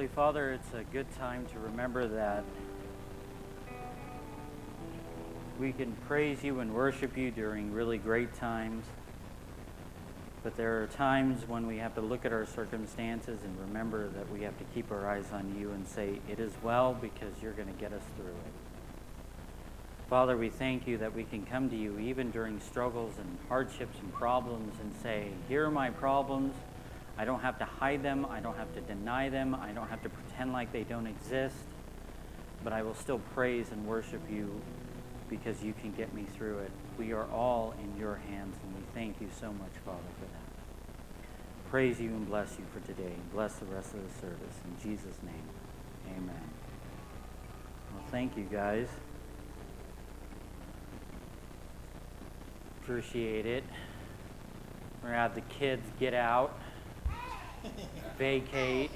Holy Father, it's a good time to remember that we can praise you and worship you during really great times. But there are times when we have to look at our circumstances and remember that we have to keep our eyes on you and say, it is well because you're going to get us through it. Father, we thank you that we can come to you even during struggles and hardships and problems and say, here are my problems. I don't have to hide them. I don't have to deny them. I don't have to pretend like they don't exist. But I will still praise and worship you because you can get me through it. We are all in your hands, and we thank you so much, Father, for that. Praise you and bless you for today. Bless the rest of the service. In Jesus' name, amen. Well, thank you, guys. Appreciate it. We're going to have the kids get out, vacate.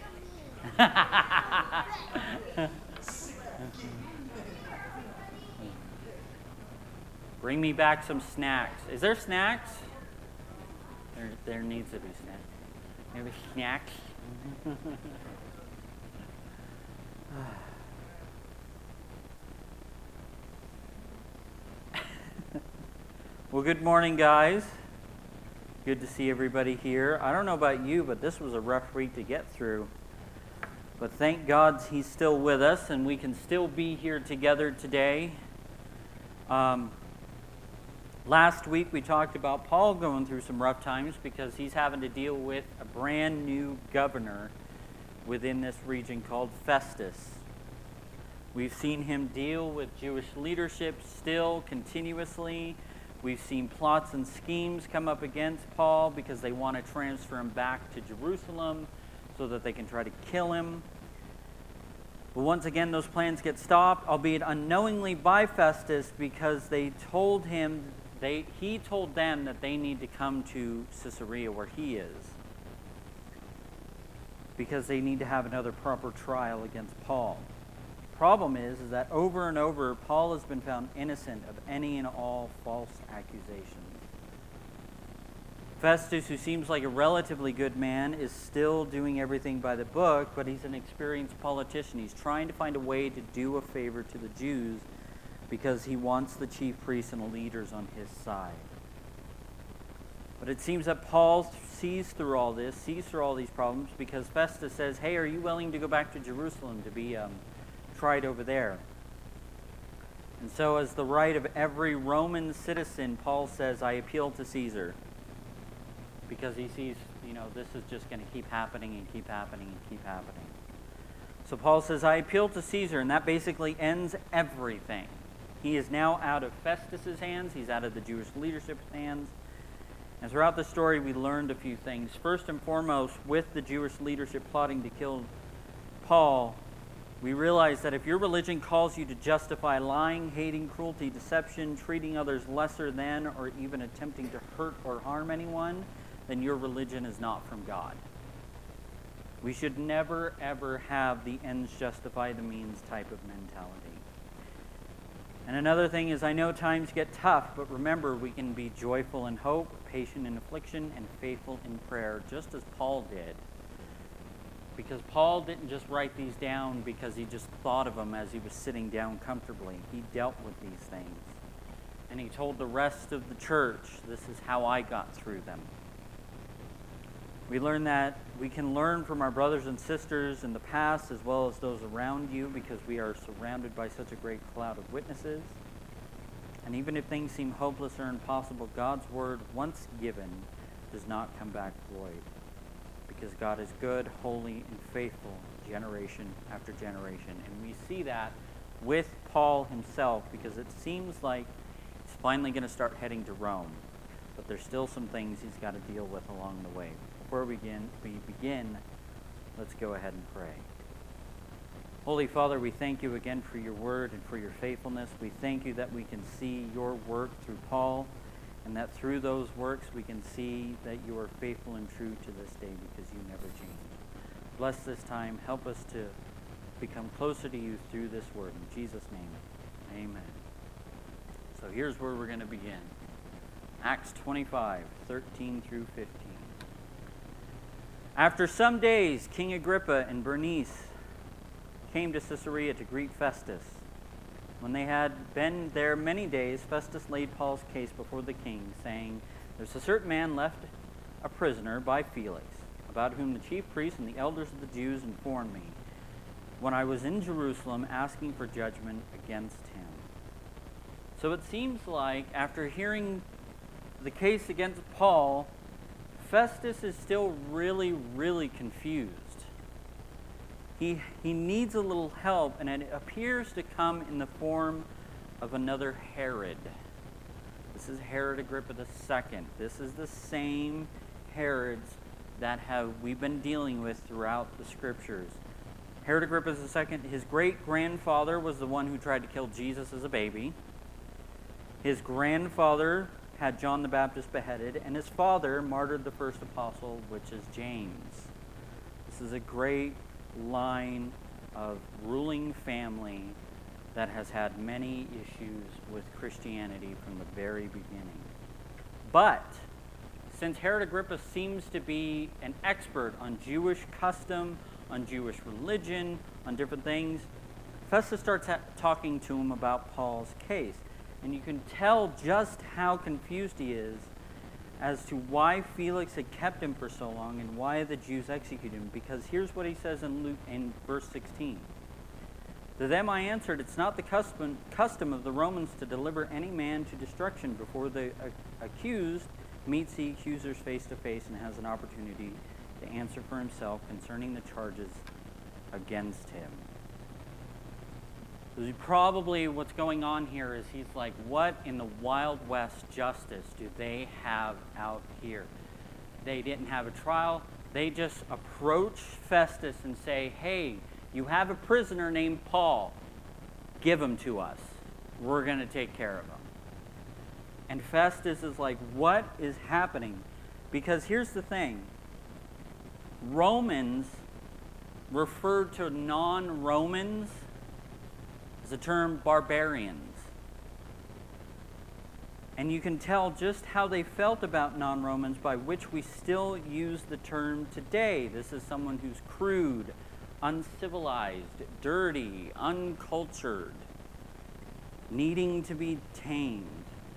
Bring me back some snacks. Is there snacks? There needs to be snacks. Maybe snacks? Well, good morning, guys. Good to see everybody here. I don't know about you, but this was a rough week to get through. But thank God he's still with us, and we can still be here together today. Last week we talked about Paul going through some rough times because he's having to deal with a brand new governor within this region called Festus. We've seen him deal with Jewish leadership still continuously. We've seen plots and schemes come up against Paul because they want to transfer him back to Jerusalem so that they can try to kill him. But once again, those plans get stopped, albeit unknowingly by Festus, because he told them that they need to come to Caesarea where he is, because they need to have another proper trial against Paul. Problem is that over and over, Paul has been found innocent of any and all false accusations. Festus, who seems like a relatively good man, is still doing everything by the book, but he's an experienced politician. He's trying to find a way to do a favor to the Jews because he wants the chief priests and leaders on his side. But it seems that Paul sees through all this, sees through all these problems, because Festus says, hey, are you willing to go back to Jerusalem to be tried over there? And so as the right of every Roman citizen, Paul says, I appeal to Caesar. Because he sees, this is just going to keep happening and keep happening and keep happening. So Paul says, I appeal to Caesar, and that basically ends everything. He is now out of Festus's hands. He's out of the Jewish leadership's hands. And throughout the story, we learned a few things. First and foremost, with the Jewish leadership plotting to kill Paul, we realize that if your religion calls you to justify lying, hating, cruelty, deception, treating others lesser than, or even attempting to hurt or harm anyone, then your religion is not from God. We should never, ever have the ends justify the means type of mentality. And another thing is, I know times get tough, but remember, we can be joyful in hope, patient in affliction, and faithful in prayer, just as Paul did. Because Paul didn't just write these down because he just thought of them as he was sitting down comfortably. He dealt with these things. And he told the rest of the church, this is how I got through them. We learn that we can learn from our brothers and sisters in the past as well as those around you, because we are surrounded by such a great cloud of witnesses. And even if things seem hopeless or impossible, God's word, once given, does not come back void. Because God is good, holy, and faithful generation after generation. And we see that with Paul himself, because it seems like he's finally going to start heading to Rome. But there's still some things he's got to deal with along the way. Before we begin, let's go ahead and pray. Holy Father, we thank you again for your word and for your faithfulness. We thank you that we can see your work through Paul, and that through those works we can see that you are faithful and true to this day, because you never change. Bless this time. Help us to become closer to you through this word. In Jesus' name, amen. So here's where we're going to begin. Acts 25, 13 through 15. After some days, King Agrippa and Bernice came to Caesarea to greet Festus. When they had been there many days, Festus laid Paul's case before the king, saying, "There's a certain man left a prisoner by Felix, about whom the chief priests and the elders of the Jews informed me, when I was in Jerusalem asking for judgment against him." So it seems like after hearing the case against Paul, Festus is still really, really confused. He needs a little help, and it appears to come in the form of another Herod. This is Herod Agrippa II. This is the same Herods that we've been dealing with throughout the scriptures. Herod Agrippa II, his great-grandfather was the one who tried to kill Jesus as a baby. His grandfather had John the Baptist beheaded, and his father martyred the first apostle, which is James. This is a great line of ruling family that has had many issues with Christianity from the very beginning. But since Herod Agrippa seems to be an expert on Jewish custom, on Jewish religion, on different things, Festus starts talking to him about Paul's case. And you can tell just how confused he is as to why Felix had kept him for so long and why the Jews executed him. Because here's what he says in verse 16. "To them I answered, it's not the custom of the Romans to deliver any man to destruction before the accused meets the accusers face to face and has an opportunity to answer for himself concerning the charges against him." So probably what's going on here is he's like, what in the Wild West justice do they have out here? They didn't have a trial. They just approach Festus and say, "Hey, you have a prisoner named Paul. Give him to us. We're going to take care of him." And Festus is like, what is happening? Because here's the thing. Romans referred to non-Romans as the term barbarians. And you can tell just how they felt about non-Romans by which we still use the term today. This is someone who's crude, uncivilized, dirty, uncultured, needing to be tamed.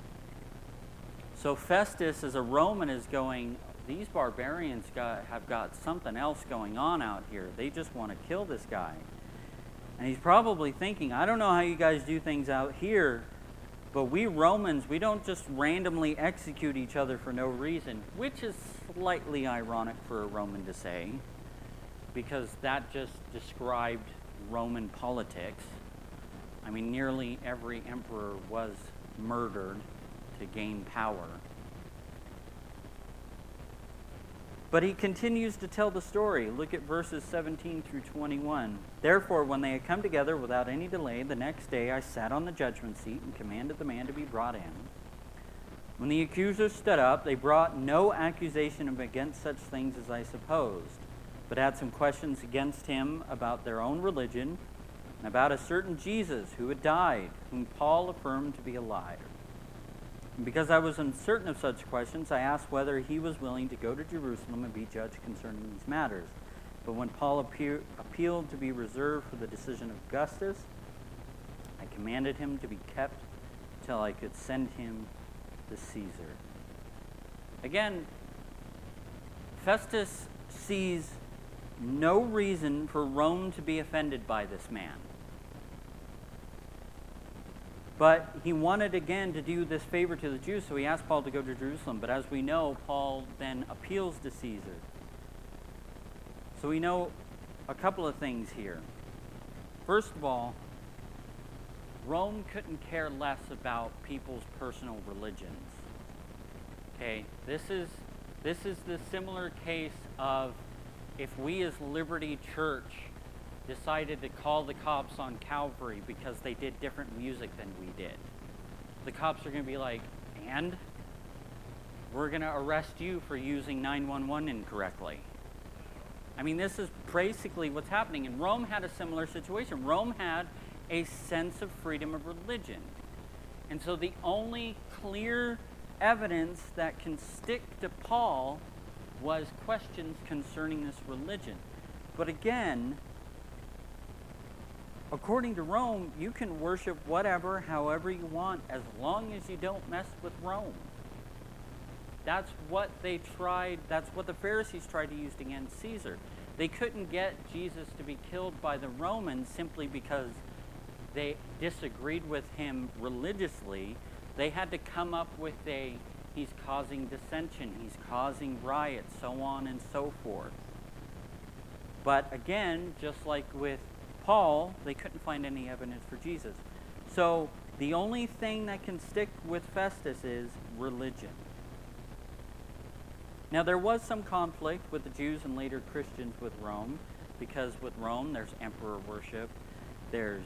So Festus, as a Roman, is going, these barbarians have got something else going on out here. They just want to kill this guy. And he's probably thinking, I don't know how you guys do things out here, but we Romans, we don't just randomly execute each other for no reason, which is slightly ironic for a Roman to say, because that just described Roman politics. I mean, nearly every emperor was murdered to gain power. But he continues to tell the story. Look at verses 17 through 21. "Therefore, when they had come together without any delay, the next day I sat on the judgment seat and commanded the man to be brought in. When the accusers stood up, they brought no accusation against such things as I supposed, but had some questions against him about their own religion and about a certain Jesus who had died, whom Paul affirmed to be alive. And because I was uncertain of such questions, I asked whether he was willing to go to Jerusalem and be judged concerning these matters. But when Paul appealed to be reserved for the decision of Augustus, I commanded him to be kept till I could send him to Caesar." Again, Festus sees no reason for Rome to be offended by this man. But he wanted again to do this favor to the Jews, so he asked Paul to go to Jerusalem. But as we know, Paul then appeals to Caesar. So we know a couple of things here. First of all, Rome couldn't care less about people's personal religions. Okay, this is the similar case of if we as Liberty Church decided to call the cops on Calvary because they did different music than we did. The cops are going to be like, and? We're going to arrest you for using 911 incorrectly. I mean, this is basically what's happening. And Rome had a similar situation. Rome had a sense of freedom of religion. And so the only clear evidence that can stick to Paul was questions concerning this religion. But again, According to Rome, you can worship whatever, however you want, as long as you don't mess with Rome. That's what they tried, that's what the Pharisees tried to use against Caesar. They couldn't get Jesus to be killed by the Romans simply because they disagreed with him religiously. They had to come up with he's causing dissension, he's causing riots, so on and so forth. But again, just like with Paul, they couldn't find any evidence for Jesus. So the only thing that can stick with Festus is religion. Now, there was some conflict with the Jews and later Christians with Rome, because with Rome there's emperor worship, there's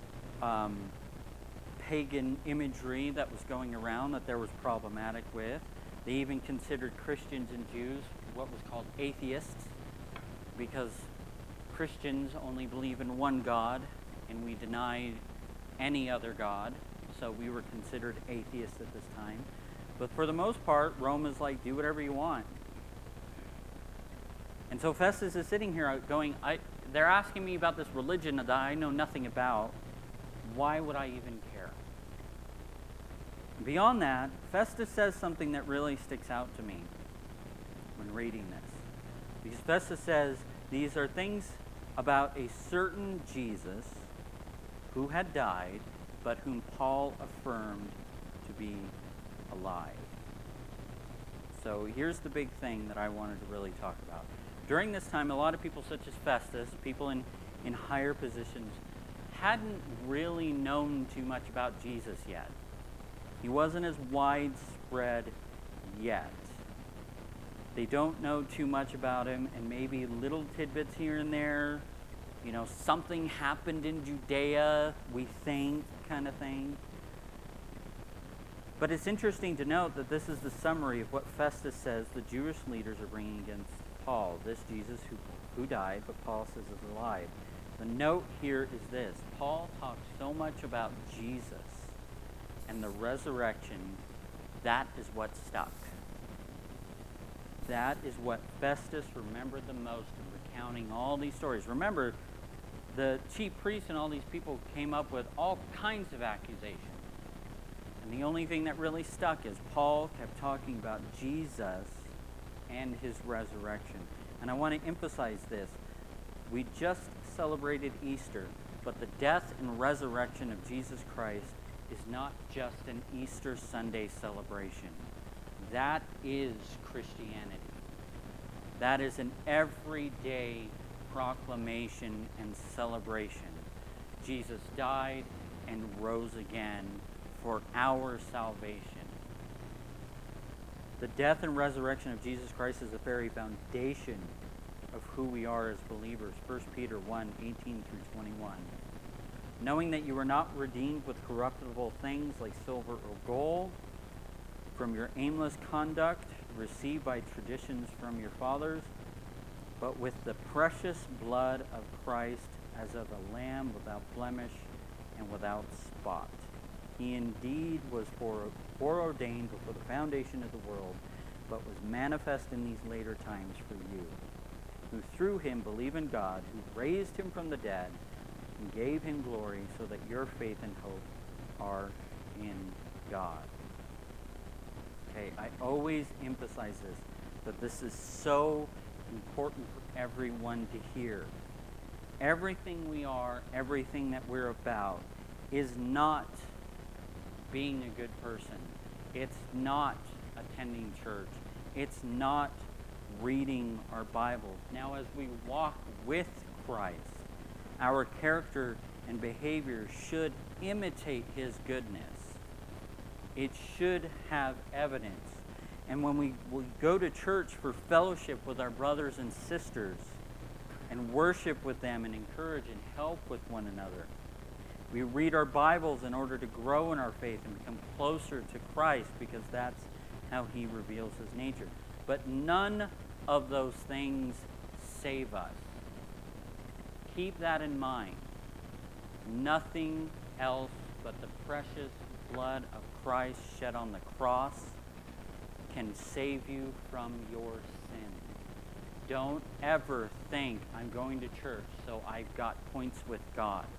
pagan imagery that was going around that there was problematic with. They even considered Christians and Jews what was called atheists, because Christians only believe in one God and we deny any other God, so we were considered atheists at this time. But for the most part, Rome is like, do whatever you want. And so Festus is sitting here going, they're asking me about this religion that I know nothing about. Why would I even care? Beyond that, Festus says something that really sticks out to me when reading this. Because Festus says, these are things about a certain Jesus who had died, but whom Paul affirmed to be alive. So here's the big thing that I wanted to really talk about. During this time, a lot of people such as Festus, people in higher positions, hadn't really known too much about Jesus yet. He wasn't as widespread yet. They don't know too much about him, and maybe little tidbits here and there. You know, something happened in Judea, we think, kind of thing. But it's interesting to note that this is the summary of what Festus says the Jewish leaders are bringing against Paul, this Jesus who died, but Paul says is alive. The note here is this: Paul talks so much about Jesus and the resurrection, that is what stuck. That is what Festus remembered the most in recounting all these stories. Remember, the chief priests and all these people came up with all kinds of accusations. And the only thing that really stuck is Paul kept talking about Jesus and his resurrection. And I want to emphasize this. We just celebrated Easter, but the death and resurrection of Jesus Christ is not just an Easter Sunday celebration. That is Christianity. That is an everyday proclamation and celebration. Jesus died and rose again for our salvation. The death and resurrection of Jesus Christ is the very foundation of who we are as believers. 1 Peter 1:18-21. Knowing that you were not redeemed with corruptible things like silver or gold from your aimless conduct received by traditions from your fathers, but with the precious blood of Christ as of a lamb without blemish and without spot. He indeed was foreordained before the foundation of the world, but was manifest in these later times for you, who through him believe in God, who raised him from the dead and gave him glory, so that your faith and hope are in God. Okay, I always emphasize this, that this is so important for everyone to hear. Everything we are, everything that we're about, is not being a good person. It's not attending church. It's not reading our Bible. Now, as we walk with Christ, our character and behavior should imitate his goodness. It should have evidence. And when we go to church for fellowship with our brothers and sisters and worship with them and encourage and help with one another, we read our Bibles in order to grow in our faith and become closer to Christ, because that's how he reveals his nature. But none of those things save us. Keep that in mind. Nothing else but the precious blood of Christ shed on the cross can save you from your sin. Don't ever think, I'm going to church, so I've got points with God.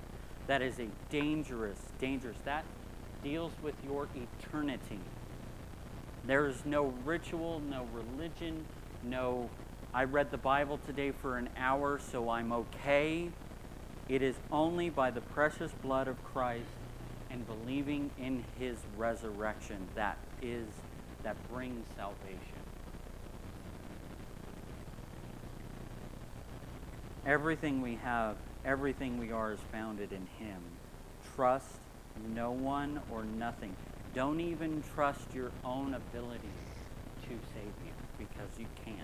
That is a dangerous, that deals with your eternity. There is no ritual, no religion, no, I read the Bible today for an hour, so I'm okay. It is only by the precious blood of Christ and believing in his resurrection that brings salvation. Everything we have, everything we are is founded in him. Trust no one or nothing. Don't even trust your own ability to save you, because you can't.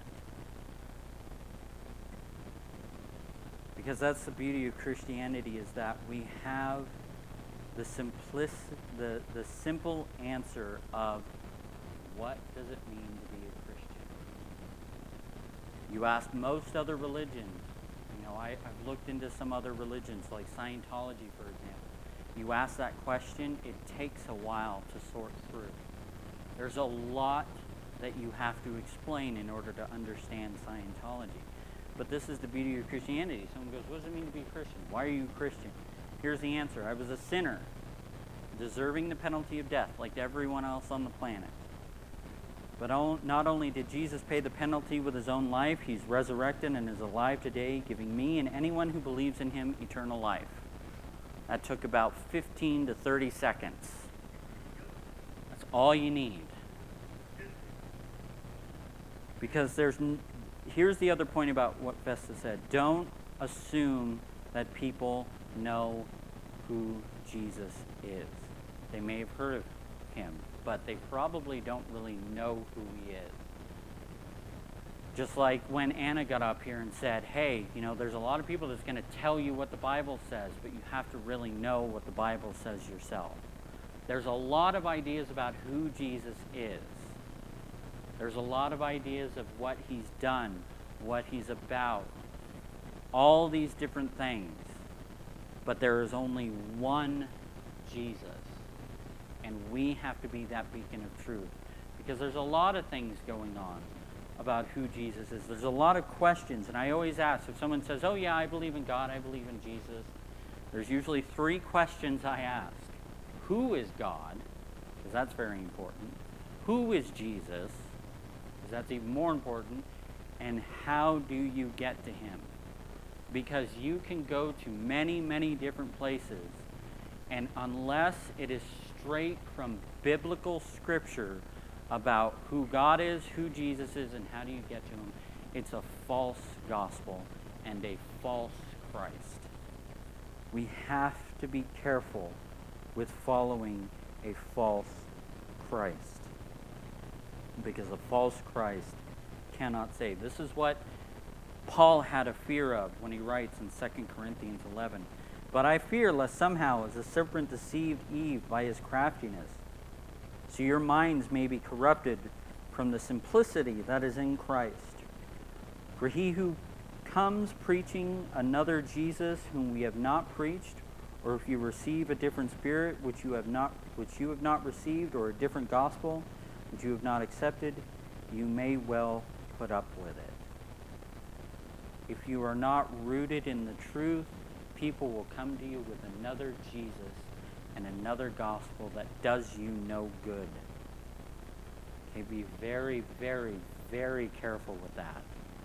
Because that's the beauty of Christianity, is that we have the simple answer of what does it mean to be a Christian? You ask most other religions, I've looked into some other religions like Scientology, for example. You ask that question, it takes a while to sort through. There's a lot that you have to explain in order to understand Scientology. But this is the beauty of Christianity. Someone goes, what does it mean to be a Christian? Why are you a Christian? Here's the answer. I was a sinner, deserving the penalty of death like everyone else on the planet. But not only did Jesus pay the penalty with his own life, he's resurrected and is alive today, giving me and anyone who believes in him eternal life. That took about 15 to 30 seconds. That's all you need. Because here's the other point about what Vesta said. Don't assume that people know who Jesus is. They may have heard of him, but they probably don't really know who he is. Just like when Anna got up here and said, hey, there's a lot of people that's going to tell you what the Bible says, but you have to really know what the Bible says yourself. There's a lot of ideas about who Jesus is. There's a lot of ideas of what he's done, what he's about, all these different things. But there is only one Jesus. And we have to be that beacon of truth. Because there's a lot of things going on about who Jesus is. There's a lot of questions. And I always ask, if someone says, oh yeah, I believe in God, I believe in Jesus, there's usually 3 questions I ask. Who is God? Because that's very important. Who is Jesus? Because that's even more important. And how do you get to him? Because you can go to many, many different places, and unless it is straight from biblical scripture about who God is, who Jesus is, and how do you get to him, it's a false gospel and a false Christ. We have to be careful with following a false Christ, because a false Christ cannot save. This is what Paul had a fear of when he writes in 2 Corinthians 11. But I fear lest somehow, as the serpent deceived Eve by his craftiness, so your minds may be corrupted from the simplicity that is in Christ. For he who comes preaching another Jesus whom we have not preached, or if you receive a different spirit which you have not received, or a different gospel which you have not accepted, you may well put up with it. If you are not rooted in the truth, people will come to you with another Jesus and another gospel that does you no good. Okay, be very, very, very careful with that.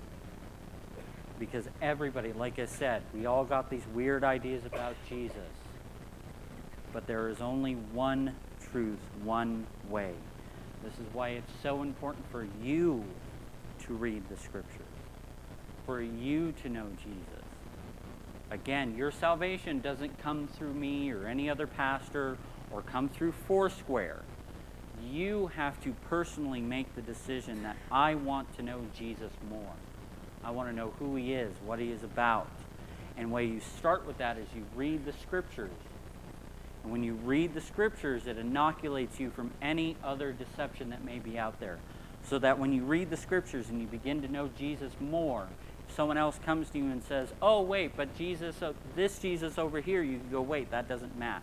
Because everybody, like I said, we all got these weird ideas about Jesus. But there is only one truth, one way. This is why it's so important for you to read the scriptures, for you to know Jesus. Again, your salvation doesn't come through me or any other pastor or come through Foursquare. You have to personally make the decision that I want to know Jesus more. I want to know who he is, what he is about. And the way you start with that is you read the scriptures. And when you read the scriptures, it inoculates you from any other deception that may be out there. So that when you read the scriptures and you begin to know Jesus more, if someone else comes to you and says, oh, wait, but Jesus, this Jesus over here, you can go, wait, that doesn't match.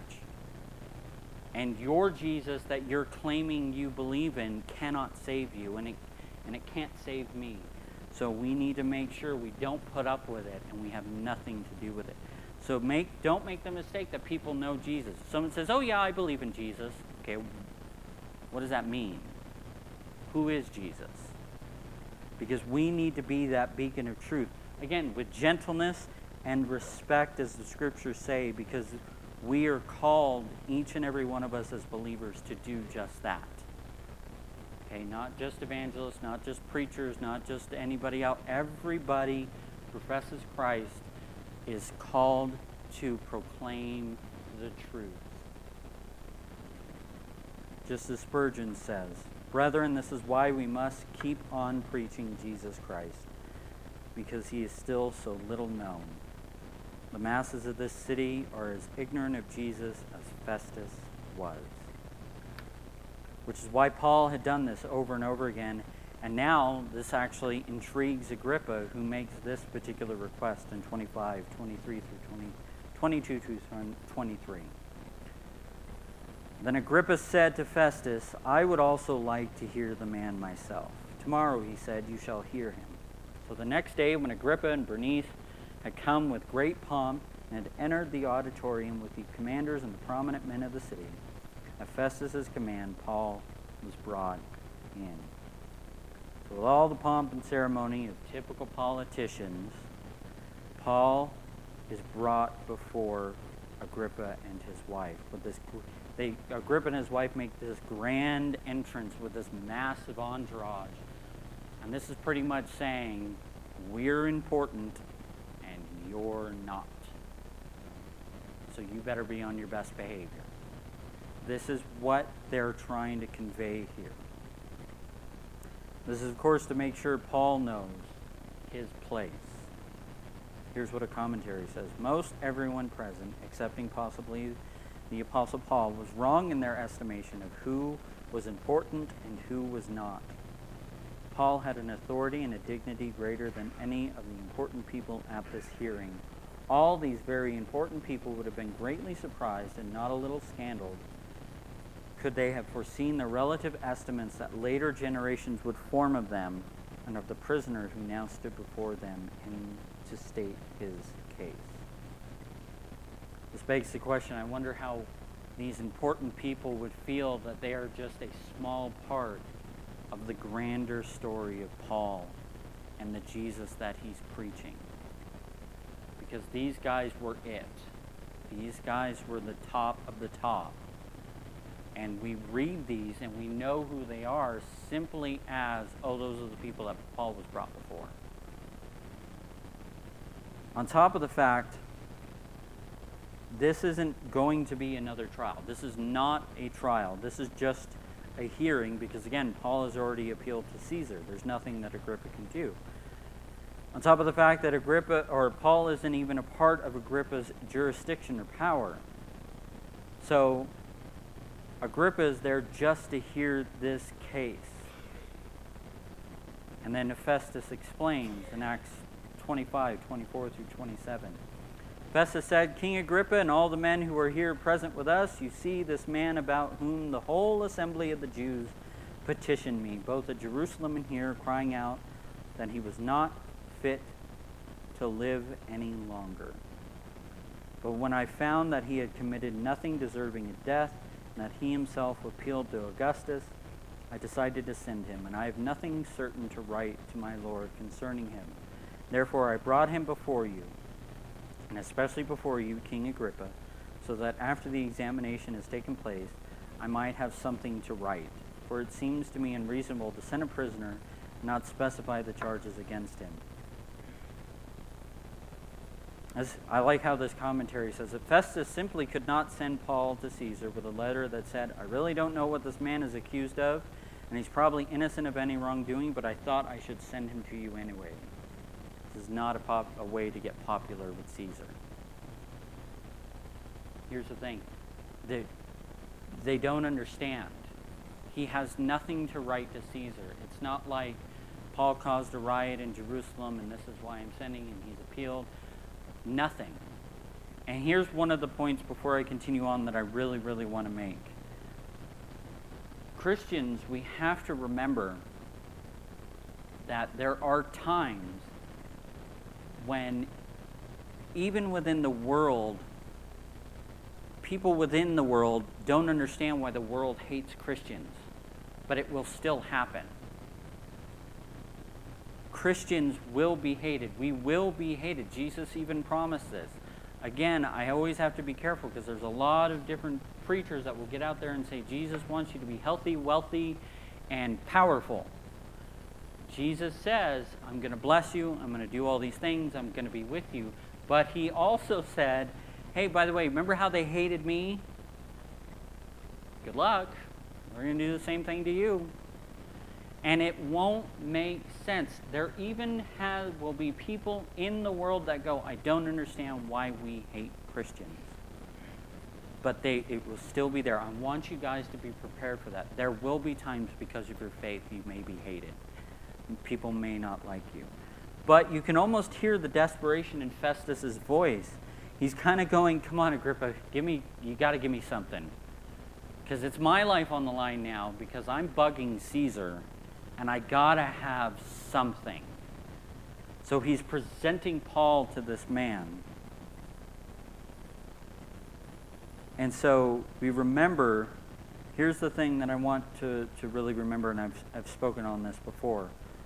And your Jesus that you're claiming you believe in cannot save you, and it can't save me. So we need to make sure we don't put up with it and we have nothing to do with it. So don't make the mistake that people know Jesus. Someone says, oh yeah, I believe in Jesus. Okay, what does that mean? Who is Jesus? Because we need to be that beacon of truth. Again, with gentleness and respect, as the scriptures say, because we are called, each and every one of us as believers, to do just that. Okay, not just evangelists, not just preachers, not just anybody out. Everybody who professes Christ is called to proclaim the truth. Just as Spurgeon says, brethren, this is why we must keep on preaching Jesus Christ, because he is still so little known. The masses of this city are as ignorant of Jesus as Festus was. Which is why Paul had done this over and over again. And now this actually intrigues Agrippa, who makes this particular request in 25, 23 through 22 to 23. Then Agrippa said to Festus, I would also like to hear the man myself. Tomorrow, he said, you shall hear him. So the next day, when Agrippa and Bernice had come with great pomp and had entered the auditorium with the commanders and the prominent men of the city, at Festus's command, Paul was brought in. So with all the pomp and ceremony of typical politicians, Paul is brought before Agrippa and his wife. Agrippa and his wife make this grand entrance with this massive entourage. And this is pretty much saying, we're important and you're not. So you better be on your best behavior. This is what they're trying to convey here. This is, of course, to make sure Paul knows his place. Here's what a commentary says. Most everyone present, excepting possibly the Apostle Paul, was wrong in their estimation of who was important and who was not. Paul had an authority and a dignity greater than any of the important people at this hearing. All these very important people would have been greatly surprised and not a little scandaled could they have foreseen the relative estimates that later generations would form of them and of the prisoner who now stood before them and to state his case. This begs the question, I wonder how these important people would feel that they are just a small part of the grander story of Paul and the Jesus that he's preaching. Because these guys were it. These guys were the top of the top. And we read these and we know who they are simply as, oh, those are the people that Paul was brought before. On top of the fact, this isn't going to be another trial. This is not a trial. This is just a hearing because, again, Paul has already appealed to Caesar. There's nothing that Agrippa can do. On top of the fact that Paul isn't even a part of Agrippa's jurisdiction or power. So Agrippa is there just to hear this case. And then Festus explains in Acts 25, 24 through 27. Festus said, King Agrippa and all the men who are here present with us, you see this man about whom the whole assembly of the Jews petitioned me, both at Jerusalem and here, crying out that he was not fit to live any longer. But when I found that he had committed nothing deserving of death, and that he himself appealed to Augustus, I decided to send him, and I have nothing certain to write to my Lord concerning him. Therefore I brought him before you, and especially before you, King Agrippa, so that after the examination has taken place, I might have something to write. For it seems to me unreasonable to send a prisoner and not specify the charges against him. I like how this commentary says that Festus simply could not send Paul to Caesar with a letter that said, I really don't know what this man is accused of, and he's probably innocent of any wrongdoing, but I thought I should send him to you anyway. This is not a way to get popular with Caesar. Here's the thing. They don't understand. He has nothing to write to Caesar. It's not like Paul caused a riot in Jerusalem and this is why I'm sending him. He's appealed. Nothing. And here's one of the points before I continue on that I really, really want to make. Christians, we have to remember that there are times when even within the world, people within the world don't understand why the world hates Christians, but it will still happen. Christians will be hated. We will be hated. Jesus even promised this. Again, I always have to be careful because there's a lot of different preachers that will get out there and say, Jesus wants you to be healthy, wealthy, and powerful. Jesus says, I'm going to bless you. I'm going to do all these things. I'm going to be with you. But he also said, hey, by the way, remember how they hated me? Good luck. We're going to do the same thing to you. And it won't make sense. There even will be people in the world that go, I don't understand why we hate Christians. But it will still be there. I want you guys to be prepared for that. There will be times because of your faith you may be hated. People may not like you. But you can almost hear the desperation in Festus's voice. He's kind of going, come on, Agrippa, you got to give me something. Because it's my life on the line now because I'm bugging Caesar. And I gotta have something. So he's presenting Paul to this man. And so we remember, here's the thing that I want to really remember, and I've spoken on this before.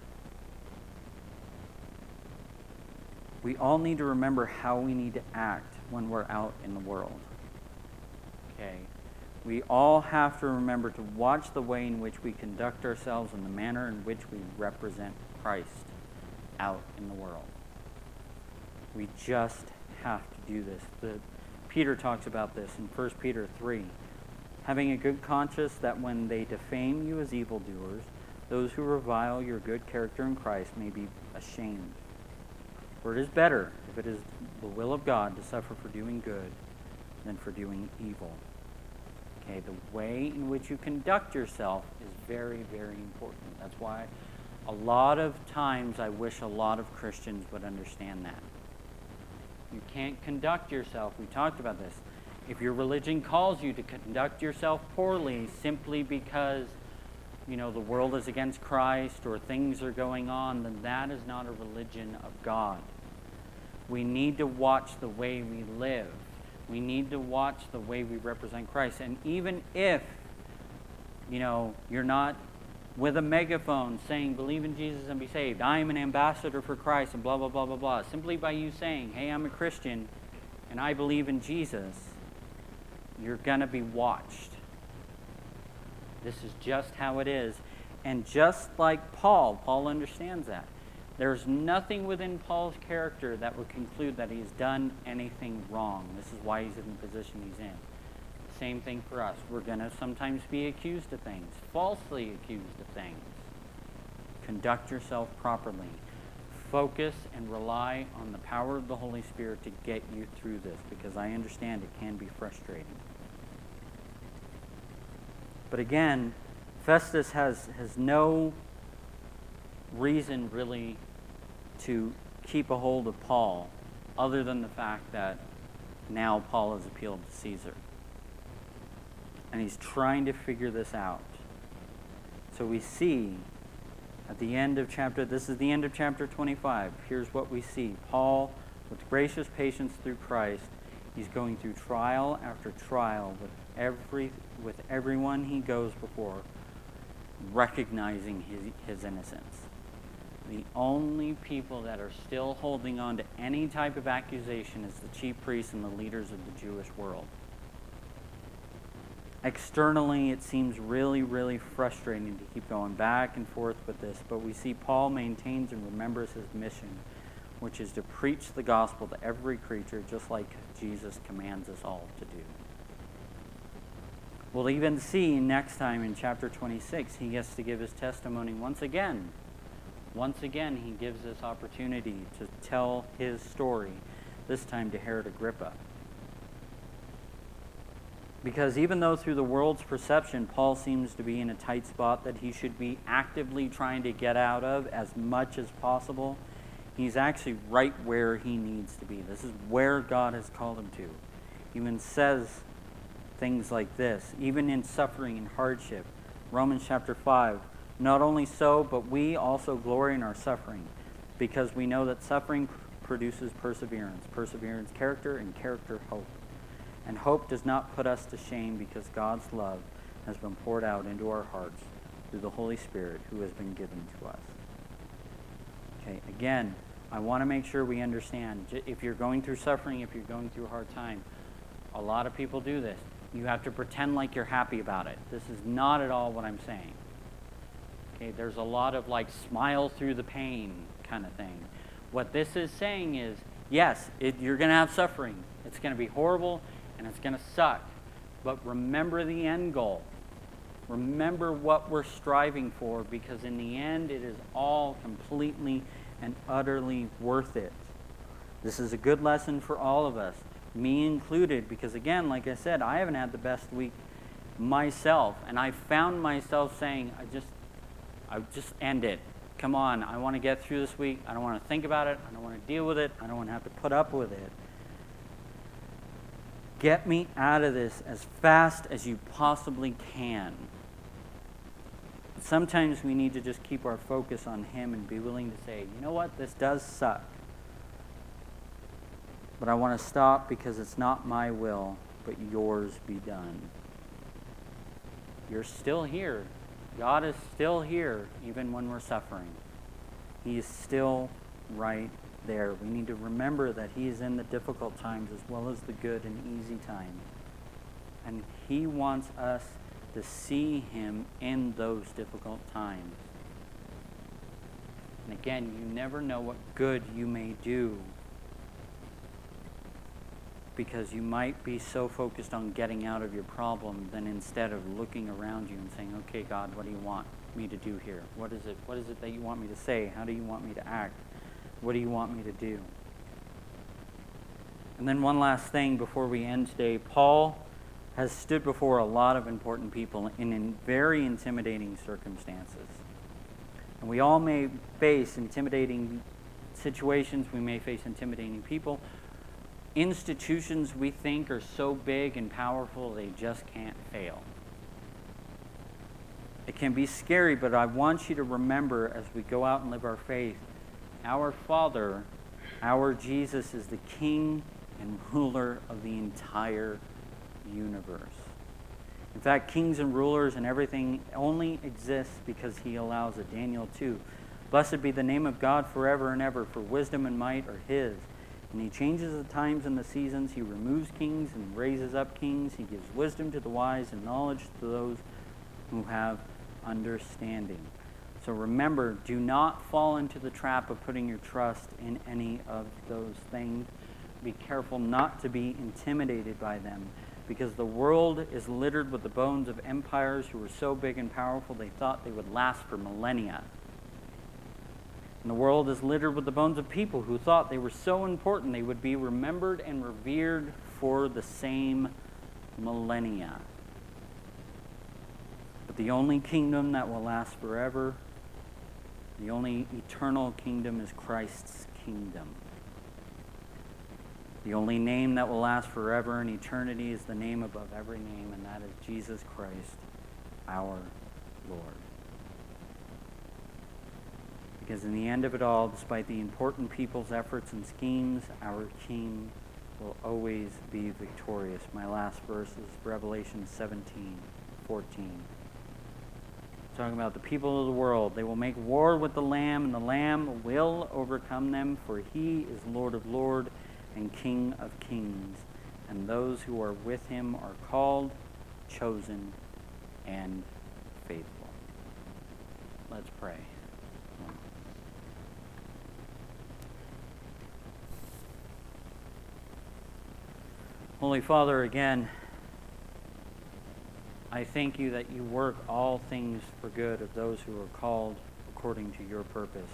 We all need to remember how we need to act when we're out in the world. Okay? We all have to remember to watch the way in which we conduct ourselves and the manner in which we represent Christ out in the world. We just have to do this. Peter talks about this in 1 Peter 3. Having a good conscience that when they defame you as evildoers, those who revile your good character in Christ may be ashamed. For it is better, if it is the will of God, to suffer for doing good than for doing evil. Okay, the way in which you conduct yourself is very, very important. That's why a lot of times I wish a lot of Christians would understand that. You can't conduct yourself. We talked about this. If your religion calls you to conduct yourself poorly simply because, the world is against Christ or things are going on, then that is not a religion of God. We need to watch the way we live. We need to watch the way we represent Christ. And even if, you're not with a megaphone saying, believe in Jesus and be saved, I am an ambassador for Christ and blah, blah, blah, blah, blah. Simply by you saying, hey, I'm a Christian and I believe in Jesus, you're going to be watched. This is just how it is. And just like Paul understands that. There's nothing within Paul's character that would conclude that he's done anything wrong. This is why he's in the position he's in. Same thing for us. We're going to sometimes be accused of things, falsely accused of things. Conduct yourself properly. Focus and rely on the power of the Holy Spirit to get you through this, because I understand it can be frustrating. But again, Festus has no reason really to keep a hold of Paul other than the fact that now Paul has appealed to Caesar. And he's trying to figure this out. So we see at the end of this is the end of chapter 25. Here's what we see. Paul, with gracious patience through Christ, he's going through trial after trial with everyone he goes before, recognizing his innocence. The only people that are still holding on to any type of accusation is the chief priests and the leaders of the Jewish world. Externally, it seems really, really frustrating to keep going back and forth with this, but we see Paul maintains and remembers his mission, which is to preach the gospel to every creature, just like Jesus commands us all to do. We'll even see next time in chapter 26, he gets to give his testimony once again. Once again, he gives this opportunity to tell his story, this time to Herod Agrippa. Because even though through the world's perception, Paul seems to be in a tight spot that he should be actively trying to get out of as much as possible, he's actually right where he needs to be. This is where God has called him to. He even says things like this, even in suffering and hardship. Romans chapter 5, not only so, but we also glory in our suffering, because we know that suffering produces perseverance. Perseverance, character, and character, hope. And hope does not put us to shame because God's love has been poured out into our hearts through the Holy Spirit who has been given to us. Okay, again, I want to make sure we understand, if you're going through suffering, if you're going through a hard time, a lot of people do this. You have to pretend like you're happy about it. This is not at all what I'm saying. Okay, there's a lot of like smile through the pain kind of thing. What this is saying is, yes, you're going to have suffering. It's going to be horrible and it's going to suck. But remember the end goal. Remember what we're striving for, because in the end it is all completely and utterly worth it. This is a good lesson for all of us, me included, because again, like I said, I haven't had the best week myself, and I found myself saying, I just end it. Come on, I want to get through this week. I don't want to think about it. I don't want to deal with it. I don't want to have to put up with it. Get me out of this as fast as you possibly can. Sometimes we need to just keep our focus on Him and be willing to say, you know what, this does suck. But I want to stop because it's not my will, but yours be done. You're still here. God is still here, even when we're suffering. He is still right there. We need to remember that He is in the difficult times as well as the good and easy times. And He wants us to see Him in those difficult times. And again, you never know what good you may do, because you might be so focused on getting out of your problem than instead of looking around you and saying, okay, God, what do you want me to do here? What is it that you want me to say? How do you want me to act? What do you want me to do? And then one last thing before we end today. Paul has stood before a lot of important people in very intimidating circumstances. And we all may face intimidating situations. We may face intimidating people. Institutions we think are so big and powerful they just can't fail. It can be scary, but I want you to remember as we go out and live our faith, our Father, our Jesus, is the King and ruler of the entire universe. In fact, kings and rulers and everything only exists because He allows it. Daniel 2. Blessed be the name of God forever and ever, for wisdom and might are His. And He changes the times and the seasons. He removes kings and raises up kings. He gives wisdom to the wise and knowledge to those who have understanding. So remember, do not fall into the trap of putting your trust in any of those things. Be careful not to be intimidated by them, because the world is littered with the bones of empires who were so big and powerful they thought they would last for millennia. And the world is littered with the bones of people who thought they were so important they would be remembered and revered for the same millennia. But the only kingdom that will last forever, the only eternal kingdom, is Christ's kingdom. The only name that will last forever and eternity is the name above every name, and that is Jesus Christ, our Lord. Because in the end of it all, despite the important people's efforts and schemes, our King will always be victorious. My last verse is Revelation 17:14. Talking about the people of the world. They will make war with the Lamb, and the Lamb will overcome them, for He is Lord of lords and King of kings. And those who are with Him are called, chosen, and faithful. Let's pray. Holy Father, again, I thank You that You work all things for good of those who are called according to Your purpose.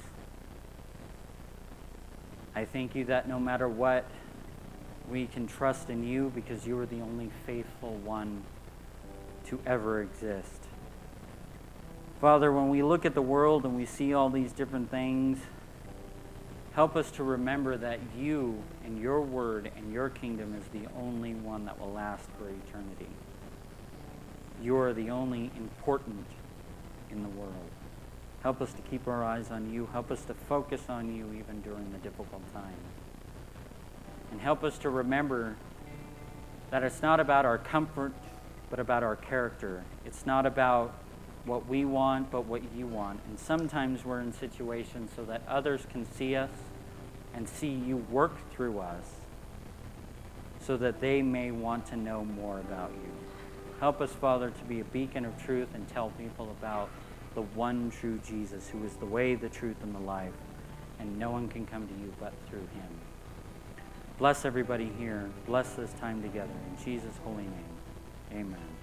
I thank You that no matter what, we can trust in You because You are the only faithful one to ever exist. Father, when we look at the world and we see all these different things, help us to remember that You and Your word and Your kingdom is the only one that will last for eternity. You are the only important in the world. Help us to keep our eyes on you. Help us to focus on you even during the difficult times. And help us to remember that it's not about our comfort, but about our character. It's not about what we want, but what you want. And sometimes we're in situations so that others can see us and see you work through us so that they may want to know more about you. Help us, Father, to be a beacon of truth and tell people about the one true Jesus, who is the way, the truth, and the life, and no one can come to you but through him. Bless everybody here. Bless this time together. In Jesus' holy name, amen.